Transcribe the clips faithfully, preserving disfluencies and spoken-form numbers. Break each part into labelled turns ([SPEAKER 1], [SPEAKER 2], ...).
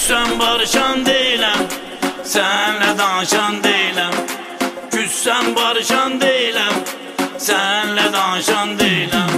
[SPEAKER 1] Küssen barışan deyiləm, sənlə danışan deyiləm. Küssen barışan deyiləm, sənlə danışan deyiləm.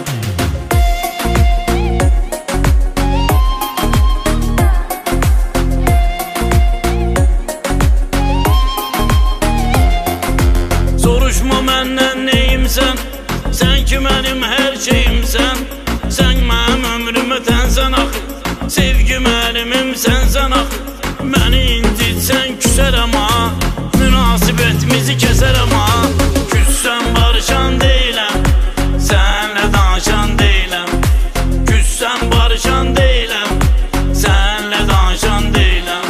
[SPEAKER 1] Soruşma məndən neyimsən, sən ki mənim hər şeyimsən. Sən mənim ömrümü tənsən axı, sevgim əlimim sənsən axı. Məni incitsən küsərəm ha, münasibətimizi kəsərəm ha. Küssen barışan deyiləm, sənlə danışan deyiləm. Küssen barışan deyiləm, sənlə danışan deyiləm.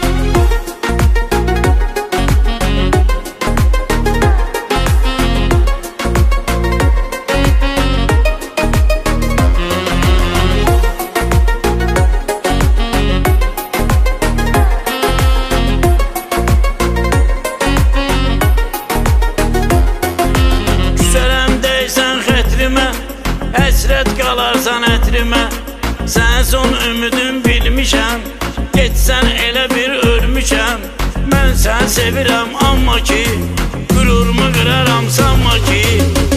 [SPEAKER 1] Həsrət qalarsan ətrimə, sən son ümidin bilmişəm. Getsən elə bir ölmüşəm. Mən sən sevirəm amma ki, qürurumu qıraram sanma ki.